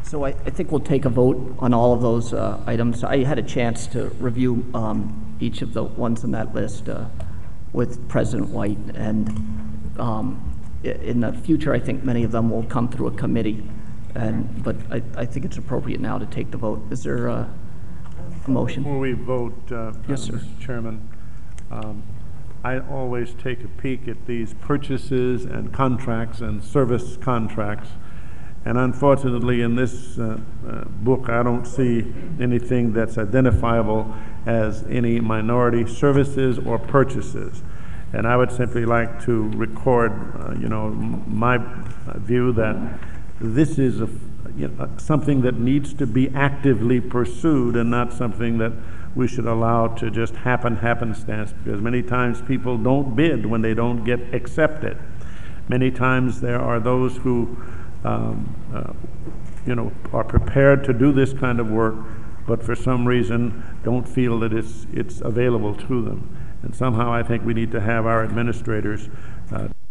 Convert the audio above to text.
So I think we'll take a vote on all of those items. I had a chance to review each of the ones on that list with President White, and in the future, I think many of them will come through a committee, but I think it's appropriate now to take the vote. Is there a motion? Before we vote, Yes, sir. Mr. Chairman, I always take a peek at these purchases and contracts and service contracts, and unfortunately in this book I don't see anything that's identifiable as any minority services or purchases. And I would simply like to record my view that this is something that needs to be actively pursued and not something that we should allow to just happenstance, because many times people don't bid when they don't get accepted. Many times there are those who are prepared to do this kind of work, but for some reason don't feel that it's available to them. And somehow I think we need to have our administrators